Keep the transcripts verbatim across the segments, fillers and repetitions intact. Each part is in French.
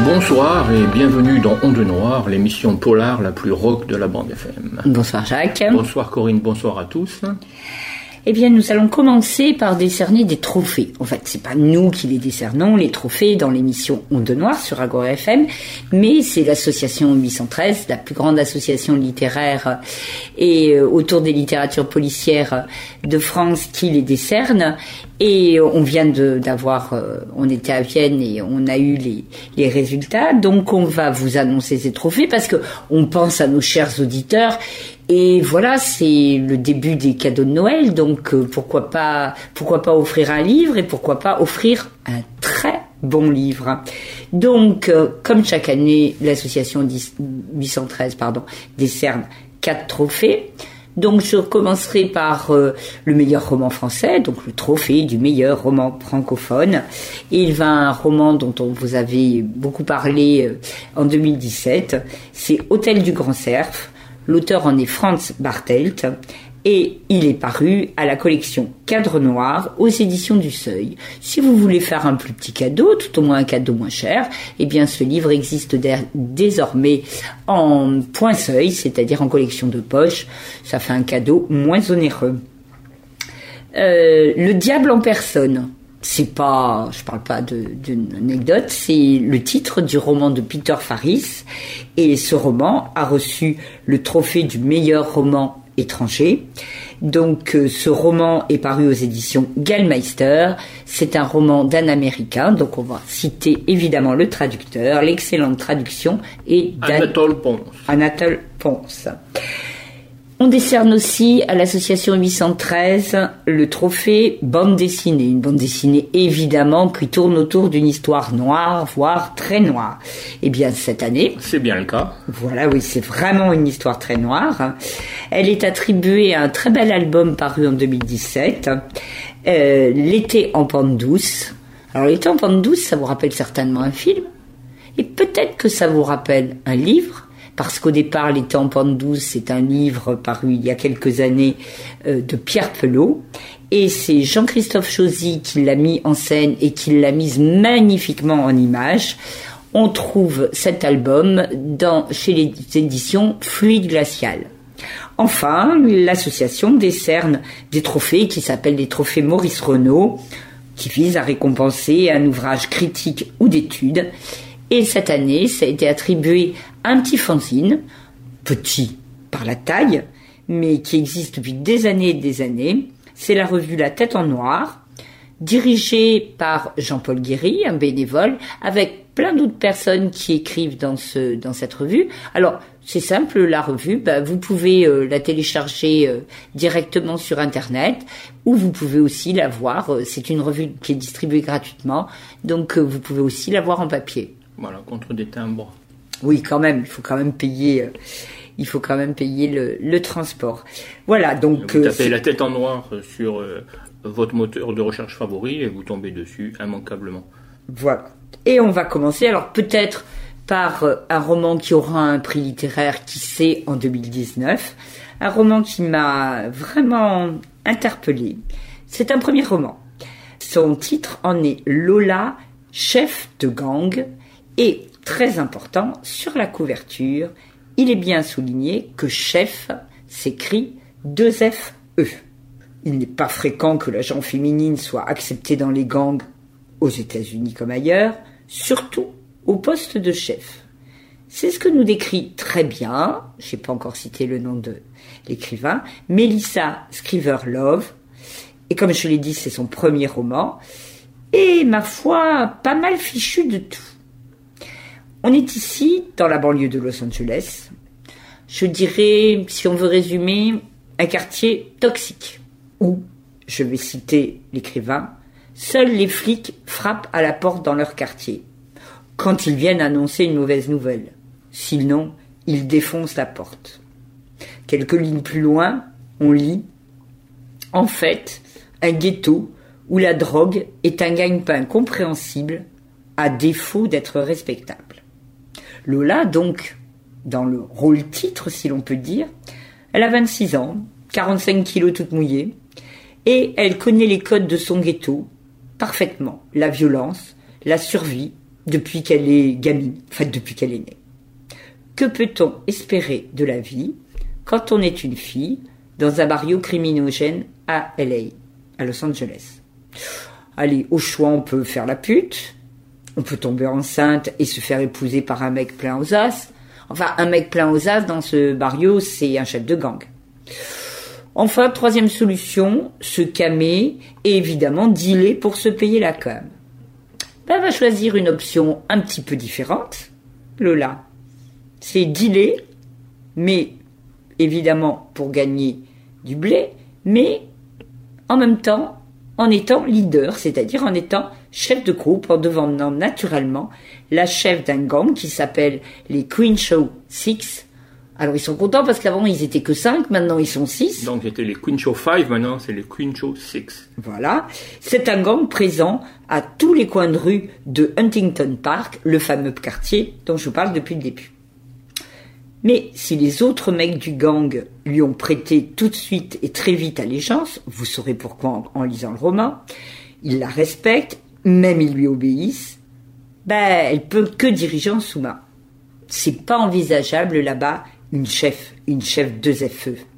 Bonsoir et bienvenue dans Onde Noire, l'émission polar la plus rock de la bande F M. Bonsoir Jacques. Bonsoir Corinne, bonsoir à tous. Eh bien, nous allons commencer par décerner des trophées. En fait, c'est pas nous qui les décernons, les trophées, dans l'émission Onde Noire sur Agora F M, mais c'est l'association huit cent treize, la plus grande association littéraire et autour des littératures policières de France qui les décerne. Et on vient de, d'avoir, euh, on était à Vienne et on a eu les, les résultats. Donc on va vous annoncer ces trophées parce que on pense à nos chers auditeurs. Et voilà, c'est le début des cadeaux de Noël. Donc euh, pourquoi pas, pourquoi pas offrir un livre et pourquoi pas offrir un très bon livre. Donc euh, comme chaque année, l'association huit cent treize, pardon, décerne quatre trophées. Donc je commencerai par euh, le meilleur roman français, donc le trophée du meilleur roman francophone. Et il va un roman dont on vous avait beaucoup parlé euh, en deux mille dix-sept, c'est Hôtel du Grand Cerf. L'auteur en est Franz Bartelt et il est paru à la collection Cadre Noir aux éditions du Seuil. Si vous voulez faire un plus petit cadeau, tout au moins un cadeau moins cher, eh bien ce livre existe dé- désormais en point Seuil, c'est-à-dire en collection de poche. Ça fait un cadeau moins onéreux. Euh, Le diable en personne. C'est pas, je parle pas de, d'une anecdote, c'est le titre du roman de Peter Faris. Et ce roman a reçu le trophée du meilleur roman étranger. Donc euh, ce roman est paru aux éditions Gallmeister. C'est un roman d'un Américain, donc on va citer évidemment le traducteur. L'excellente traduction est d'Anatole Ponce. Anatole Ponce. On décerne aussi à l'association huit cent treize le trophée bande dessinée. Une bande dessinée évidemment qui tourne autour d'une histoire noire, voire très noire. Eh bien cette année... C'est bien le cas. Voilà, oui, c'est vraiment une histoire très noire. Elle est attribuée à un très bel album paru en deux mille dix-sept, euh, L'été en pente douce. Alors L'été en pente douce, ça vous rappelle certainement un film. Et peut-être que ça vous rappelle un livre. Parce qu'au départ, L'été en pente douce, c'est un livre paru il y a quelques années euh, de Pierre Pelot. Et c'est Jean-Christophe Chauzy qui l'a mis en scène et qui l'a mise magnifiquement en image. On trouve cet album dans, chez les éditions Fluide Glacial. Enfin, l'association décerne des trophées qui s'appellent les trophées Maurice Renaud, qui visent à récompenser un ouvrage critique ou d'étude. Et cette année, ça a été attribué à un petit fanzine, petit par la taille, mais qui existe depuis des années et des années. C'est la revue La Tête en Noir, dirigée par Jean-Paul Guéry, un bénévole, avec plein d'autres personnes qui écrivent dans ce dans cette revue. Alors, c'est simple, la revue, bah, vous pouvez euh, la télécharger euh, directement sur Internet, ou vous pouvez aussi la voir. Euh, c'est une revue qui est distribuée gratuitement, donc euh, vous pouvez aussi la voir en papier. Voilà, contre des timbres. Oui, quand même, il faut quand même payer, euh, il faut quand même payer le, le transport. Voilà, donc... Vous euh, tapez c'est... La Tête en Noir sur euh, votre moteur de recherche favori et vous tombez dessus immanquablement. Voilà. Et on va commencer, alors peut-être par euh, un roman qui aura un prix littéraire, qui sait, en deux mille dix-neuf. Un roman qui m'a vraiment interpellée. C'est un premier roman. Son titre en est Lola, chef de gang. Et, très important, sur la couverture, il est bien souligné que chef s'écrit deux F E. Il n'est pas fréquent que la gent féminine soit acceptée dans les gangs aux États-Unis comme ailleurs, surtout au poste de chef. C'est ce que nous décrit très bien, je n'ai pas encore cité le nom de l'écrivain, Melissa Scriver-Love. Et comme je l'ai dit, c'est son premier roman. Et ma foi, pas mal fichu de tout. On est ici, dans la banlieue de Los Angeles. Je dirais, si on veut résumer, un quartier toxique. Où, je vais citer l'écrivain, seuls les flics frappent à la porte dans leur quartier. Quand ils viennent annoncer une mauvaise nouvelle. Sinon, ils défoncent la porte. Quelques lignes plus loin, on lit « En fait, un ghetto où la drogue est un gagne-pain compréhensible à défaut d'être respectable. » Lola, donc, dans le rôle-titre, si l'on peut dire, elle a vingt-six ans, quarante-cinq kilos toute mouillée, et elle connaît les codes de son ghetto parfaitement. La violence, la survie, depuis qu'elle est gamine, enfin depuis qu'elle est née. Que peut-on espérer de la vie quand on est une fille dans un barrio criminogène à L A, à Los Angeles? Allez, au choix, on peut faire la pute, on peut tomber enceinte et se faire épouser par un mec plein aux as. Enfin, un mec plein aux as dans ce barrio, c'est un chef de gang. Enfin, troisième solution, se calmer et évidemment dealer pour se payer la com. Ben, elle va choisir une option un petit peu différente, Lola. C'est dealer, mais évidemment pour gagner du blé, mais en même temps en étant leader, c'est-à-dire en étant chef de groupe, en devenant naturellement la chef d'un gang qui s'appelle les Crenshaw Six. Alors ils sont contents parce qu'avant ils étaient que cinq, maintenant ils sont six. Donc c'était les Crenshaw Five, maintenant c'est les Crenshaw Six. Voilà, c'est un gang présent à tous les coins de rue de Huntington Park, le fameux quartier dont je vous parle depuis le début. Mais si les autres mecs du gang lui ont prêté tout de suite et très vite allégeance, vous saurez pourquoi en, en lisant le roman, ils la respectent, même ils lui obéissent, ben elle peut que diriger en sous-main. C'est pas envisageable là-bas une chef, une chef deux F E.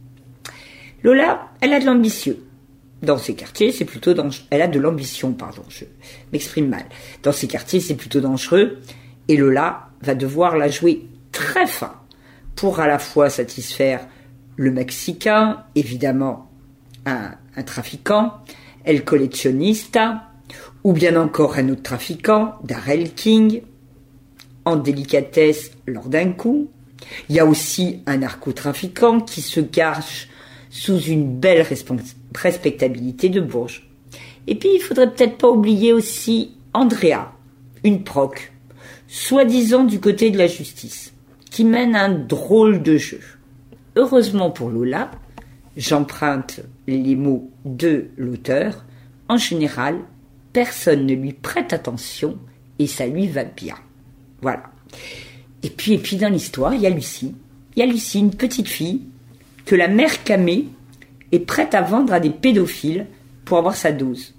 Lola, elle a de l'ambitieux. Dans ces quartiers, c'est plutôt dangereux. Elle a de l'ambition, pardon, je m'exprime mal. Dans ces quartiers, c'est plutôt dangereux, et Lola va devoir la jouer très fin pour à la fois satisfaire le Mexicain, évidemment un, un trafiquant, El Collectionista, ou bien encore un autre trafiquant, Darrell King, en délicatesse lors d'un coup. Il y a aussi un narcotrafiquant qui se cache sous une belle respectabilité de bourge. Et puis il faudrait peut-être pas oublier aussi Andrea, une proc, soi-disant du côté de la justice, qui mène un drôle de jeu. Heureusement pour Lola, j'emprunte les mots de l'auteur, en général, personne ne lui prête attention et ça lui va bien. Voilà. Et puis, et puis dans l'histoire, il y a Lucie. Il y a Lucie, une petite fille que la mère Camé est prête à vendre à des pédophiles pour avoir sa dose.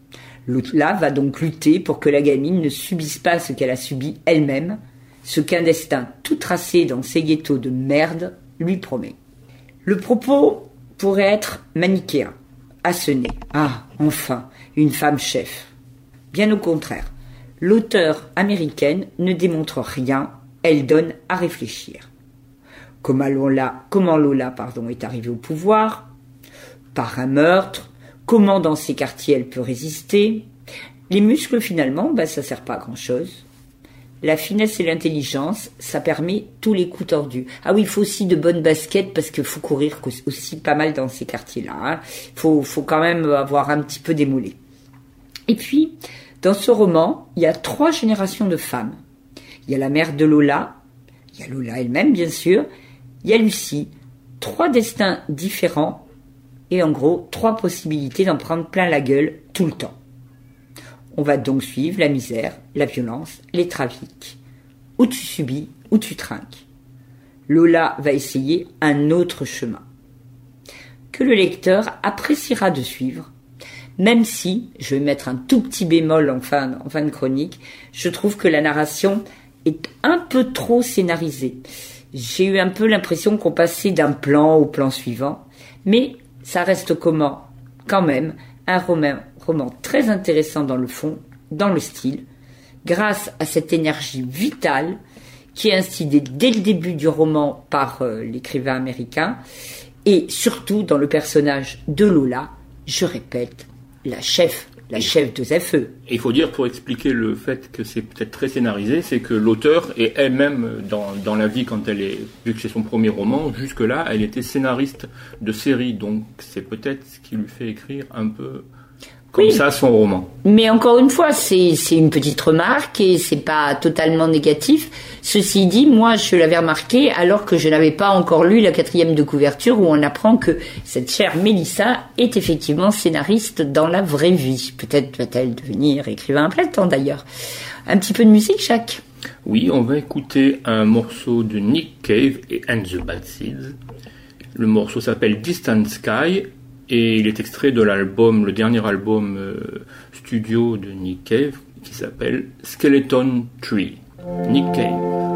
Lola va donc lutter pour que la gamine ne subisse pas ce qu'elle a subi elle-même, ce qu'un destin tout tracé dans ces ghettos de merde lui promet. Le propos pourrait être manichéen, assené. Ah, enfin, une femme chef. Bien au contraire, l'auteure américaine ne démontre rien, elle donne à réfléchir. Comment Lola, comment Lola pardon, est arrivée au pouvoir? Par un meurtre. Comment dans ces quartiers elle peut résister? Les muscles finalement, ben, ça sert pas à grand chose. La finesse et l'intelligence, ça permet tous les coups tordus. Ah oui, il faut aussi de bonnes baskets parce qu'il faut courir aussi pas mal dans ces quartiers-là. Hein. Faut, faut quand même avoir un petit peu démolé. Et puis, dans ce roman, il y a trois générations de femmes. Il y a la mère de Lola, il y a Lola elle-même bien sûr, il y a Lucie. Trois destins différents et en gros, trois possibilités d'en prendre plein la gueule tout le temps. On va donc suivre la misère, la violence, les trafics. Ou tu subis, ou tu trinques. Lola va essayer un autre chemin, que le lecteur appréciera de suivre, même si, je vais mettre un tout petit bémol en fin, en fin de chronique, je trouve que la narration est un peu trop scénarisée. J'ai eu un peu l'impression qu'on passait d'un plan au plan suivant, mais ça reste comment, quand même, un roman, roman très intéressant dans le fond, dans le style, grâce à cette énergie vitale qui est instillée dès le début du roman par euh, l'écrivain américain, et surtout dans le personnage de Lola, je répète, la chef, la chef de F E. Et il faut dire, pour expliquer le fait que c'est peut-être très scénarisé, c'est que l'auteur est elle-même, dans, dans la vie, quand elle est, vu que c'est son premier roman, jusque-là, elle était scénariste de série, donc c'est peut-être ce qui lui fait écrire un peu comme oui. ça son roman. Mais encore une fois, c'est, c'est une petite remarque et c'est pas totalement négatif. Ceci dit, moi, je l'avais remarqué alors que je n'avais pas encore lu la quatrième de couverture où on apprend que cette chère Mélissa est effectivement scénariste dans la vraie vie. Peut-être va-t-elle devenir écrivain à plein temps d'ailleurs. Un petit peu de musique, Jacques? Oui, on va écouter un morceau de Nick Cave et And the Bad Seeds. Le morceau s'appelle Distant Sky. Et il est extrait de l'album, le dernier album euh, studio de Nick Cave, qui s'appelle Skeleton Tree. Nick Cave.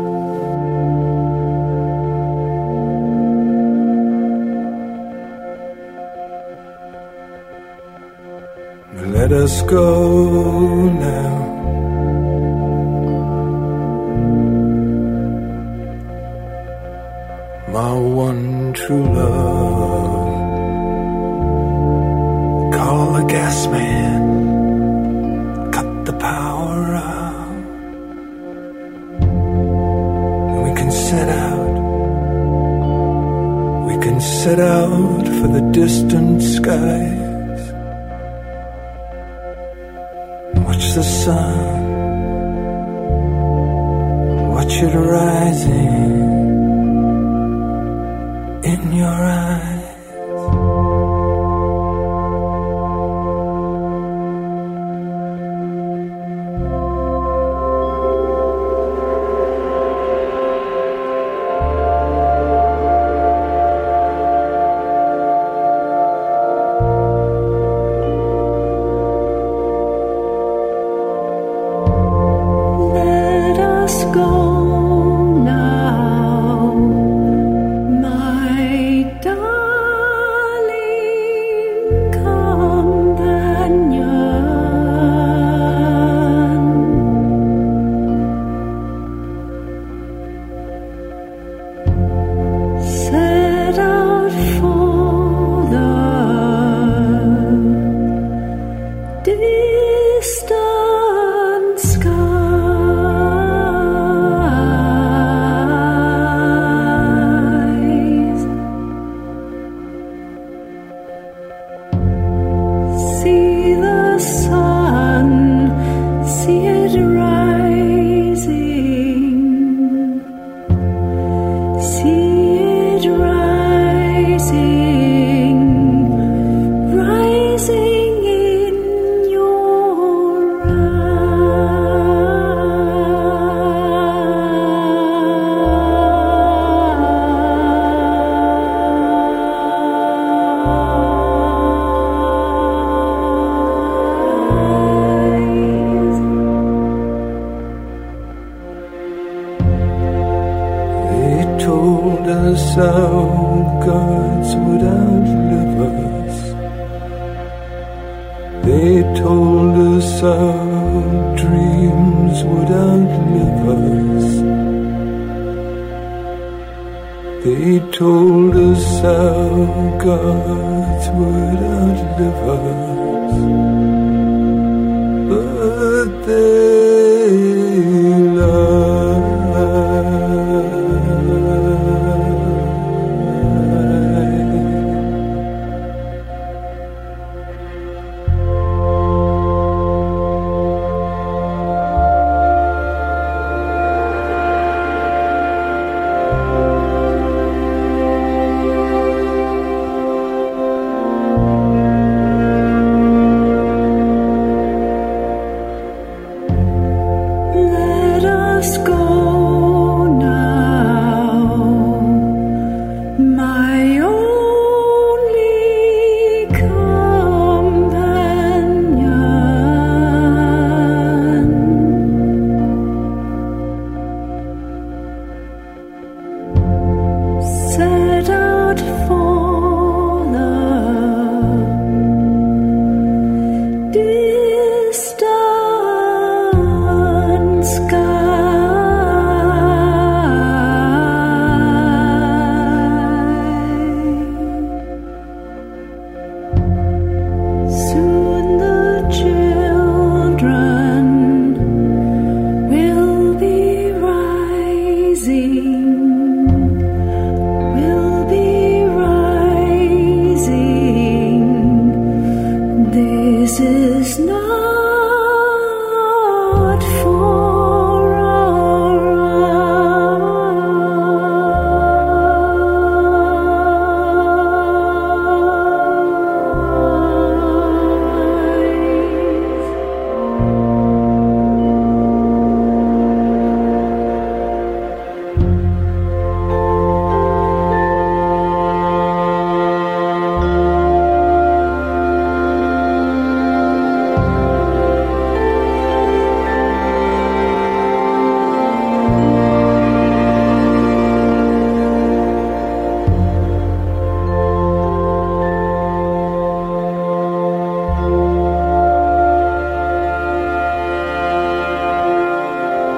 Let us go now. My one true love. Call the gas man. Cut the power out. And we can set out. We can set out for the distant skies. Watch the sun, watch it rising in your eyes. Our gods would outlive us. They told us our dreams would outlive us. They told us our gods would outlive us. But they lied.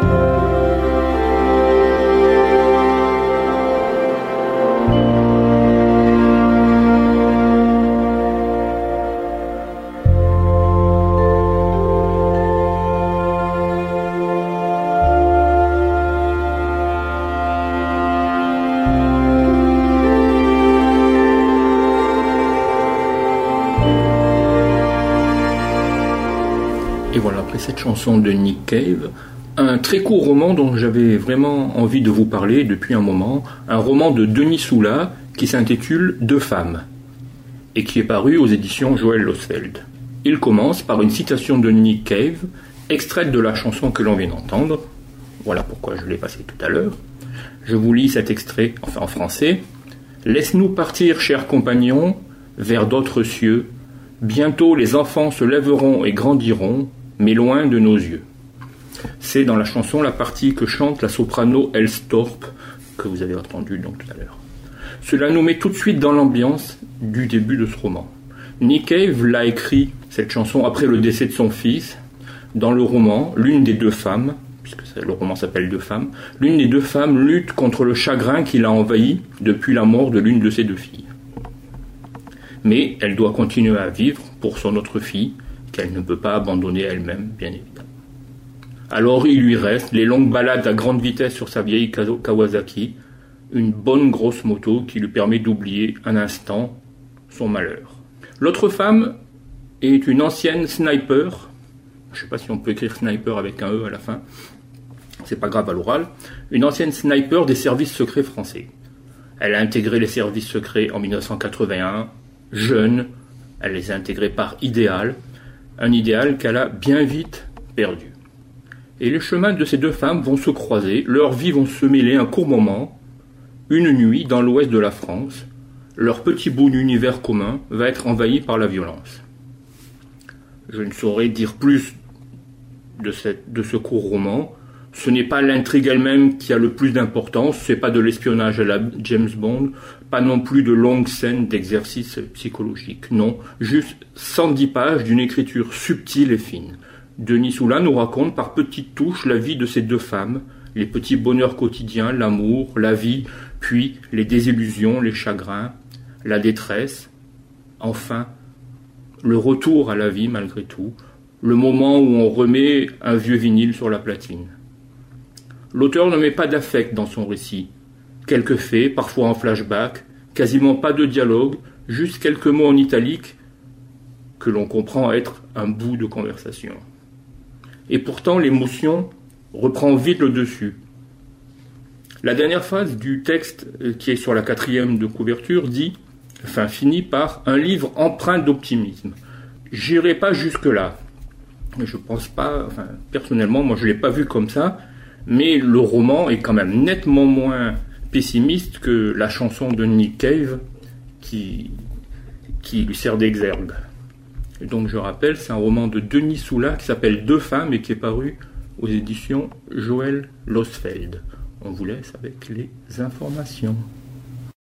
Et voilà, après cette chanson de Nick Cave, un très court roman dont j'avais vraiment envie de vous parler depuis un moment, un roman de Denis Soula qui s'intitule Deux femmes et qui est paru aux éditions Joël Losfeld. Il commence par une citation de Nick Cave, extraite de la chanson que l'on vient d'entendre. Voilà pourquoi je l'ai passé tout à l'heure. Je vous lis cet extrait, enfin en français. « Laisse-nous partir, chers compagnons, vers d'autres cieux. Bientôt les enfants se lèveront et grandiront, mais loin de nos yeux. » C'est dans la chanson la partie que chante la soprano Else Torp, que vous avez entendue donc tout à l'heure. Cela nous met tout de suite dans l'ambiance du début de ce roman. Nick Cave l'a écrit, cette chanson, après le décès de son fils. Dans le roman, l'une des deux femmes, puisque le roman s'appelle Deux femmes, l'une des deux femmes lutte contre le chagrin qui l'a envahi depuis la mort de l'une de ses deux filles. Mais elle doit continuer à vivre pour son autre fille, qu'elle ne peut pas abandonner elle-même, bien évidemment. Alors il lui reste les longues balades à grande vitesse sur sa vieille Kawasaki, une bonne grosse moto qui lui permet d'oublier un instant son malheur. L'autre femme est une ancienne sniper, je ne sais pas si on peut écrire sniper avec un E à la fin, c'est pas grave à l'oral, une ancienne sniper des services secrets français. Elle a intégré les services secrets en dix-neuf cent quatre-vingt-un, jeune, elle les a intégrés par idéal, un idéal qu'elle a bien vite perdu. Et les chemins de ces deux femmes vont se croiser, leurs vies vont se mêler un court moment, une nuit dans l'ouest de la France, leur petit bout d'univers commun va être envahi par la violence. Je ne saurais dire plus de, cette, de ce court roman. Ce n'est pas l'intrigue elle-même qui a le plus d'importance, c'est pas de l'espionnage à la James Bond, pas non plus de longues scènes d'exercice psychologique, non, juste cent dix pages d'une écriture subtile et fine. Denis Soula nous raconte par petites touches la vie de ces deux femmes, les petits bonheurs quotidiens, l'amour, la vie, puis les désillusions, les chagrins, la détresse, enfin, le retour à la vie malgré tout, le moment où on remet un vieux vinyle sur la platine. L'auteur ne met pas d'affect dans son récit. Quelques faits, parfois en flashback, quasiment pas de dialogue, juste quelques mots en italique que l'on comprend être un bout de conversation. Et pourtant, l'émotion reprend vite le dessus. La dernière phrase du texte, qui est sur la quatrième de couverture, dit, enfin finit par un livre empreint d'optimisme. J'irai pas jusque-là. Je pense pas, enfin, personnellement, moi je l'ai pas vu comme ça, mais le roman est quand même nettement moins pessimiste que la chanson de Nick Cave qui, qui lui sert d'exergue. Et donc je rappelle, c'est un roman de Denis Soula qui s'appelle Deux femmes et qui est paru aux éditions Joël Losfeld. On vous laisse avec les informations.